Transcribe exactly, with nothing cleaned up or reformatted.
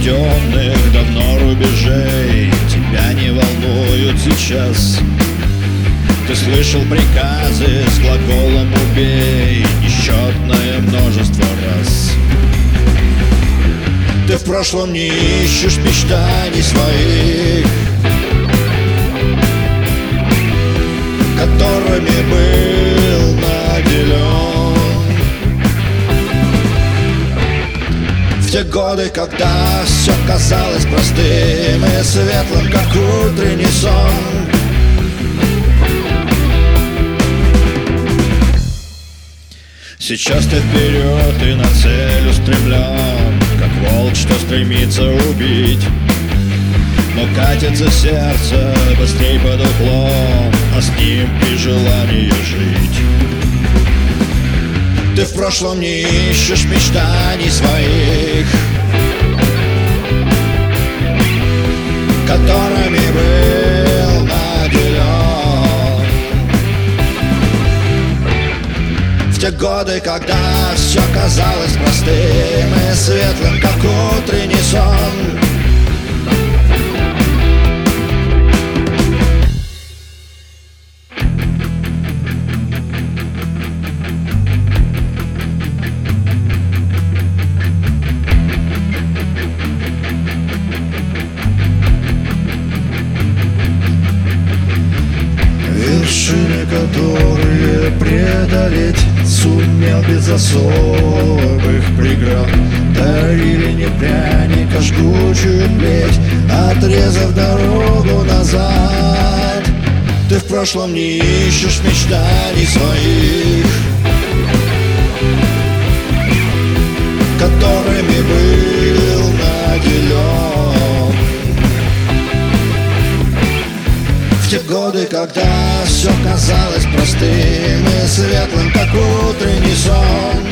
пройденных давно рубежей тебя не волнуют сейчас. Ты слышал приказы с глаголом «убей» несчетное множество раз. Ты в прошлом не ищешь мечтаний своих, которыми был наделен в те годы, когда все казалось простым и светлым, как утренний сон. Сейчас ты вперед и на цель устремлен, как волк, что стремится убить. Но катится сердце быстрей под уклон, а с ним и желание жить. Ты в прошлом не ищешь мечтаний своих, которыми был наделен в те годы, когда все казалось простым и светлым, как утренний сон. Вершины, которые преодолеть сумел без особых преград, дарили не пряник, а жгучую плеть, отрезав дорогу назад. Ты в прошлом не ищешь мечтаний своих, которыми был наделен в те годы, когда все казалось простым и светлым, как утренний сон.